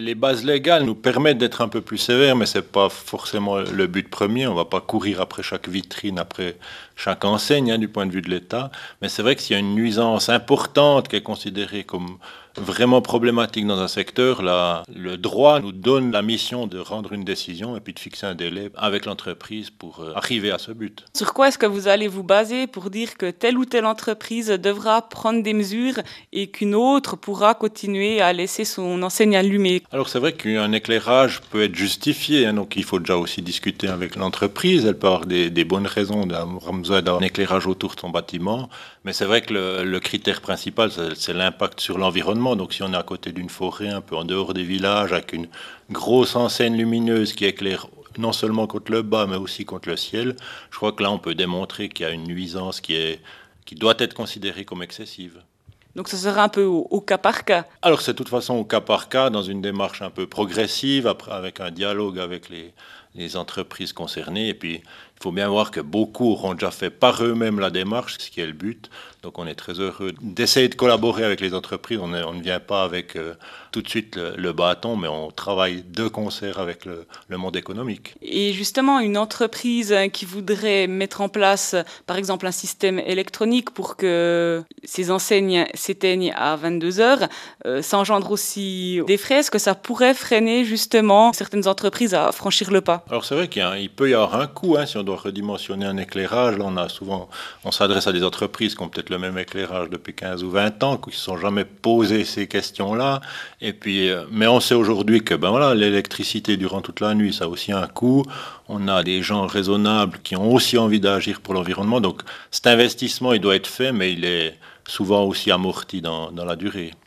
Les bases légales nous permettent d'être un peu plus sévères, mais ce n'est pas forcément le but premier. On ne va pas courir après chaque vitrine, après chaque enseigne, du point de vue de l'État. Mais c'est vrai que s'il y a une nuisance importante qui est considérée comme vraiment problématique dans un secteur, là, le droit nous donne la mission de rendre une décision et puis de fixer un délai avec l'entreprise pour arriver à ce but. Sur quoi est-ce que vous allez vous baser pour dire que telle ou telle entreprise devra prendre des mesures et qu'une autre pourra continuer à laisser son enseigne allumée? Alors c'est vrai qu'un éclairage peut être justifié, donc il faut déjà aussi discuter avec l'entreprise. Elle peut avoir des bonnes raisons d'avoir besoin d'un éclairage autour de son bâtiment, mais c'est vrai que le critère principal, c'est l'impact sur l'environnement. Donc si on est à côté d'une forêt, un peu en dehors des villages, avec une grosse enseigne lumineuse qui éclaire non seulement contre le bas, mais aussi contre le ciel, je crois que là on peut démontrer qu'il y a une nuisance qui doit être considérée comme excessive. Donc ce sera un peu au cas par cas. Alors c'est de toute façon au cas par cas, dans une démarche un peu progressive, après, avec un dialogue avec les entreprises concernées. Et puis il faut bien voir que beaucoup auront déjà fait par eux-mêmes la démarche, ce qui est le but. Donc on est très heureux d'essayer de collaborer avec les entreprises. On ne vient pas avec tout de suite le bâton, mais on travaille de concert avec le monde économique. Et justement, une entreprise qui voudrait mettre en place, par exemple, un système électronique pour que ces enseignes s'éteignent à 22 heures, ça engendre aussi des frais. Est-ce que ça pourrait freiner justement certaines entreprises à franchir le pas? Alors c'est vrai qu'il peut y avoir un coût, si on doit redimensionner un éclairage. Là, on s'adresse à des entreprises qui ont peut-être le même éclairage depuis 15 ou 20 ans, qui ne se sont jamais posé ces questions-là. Et puis, mais on sait aujourd'hui que l'électricité durant toute la nuit, ça a aussi un coût. On a des gens raisonnables qui ont aussi envie d'agir pour l'environnement. Donc cet investissement, il doit être fait, mais il est souvent aussi amorti dans la durée.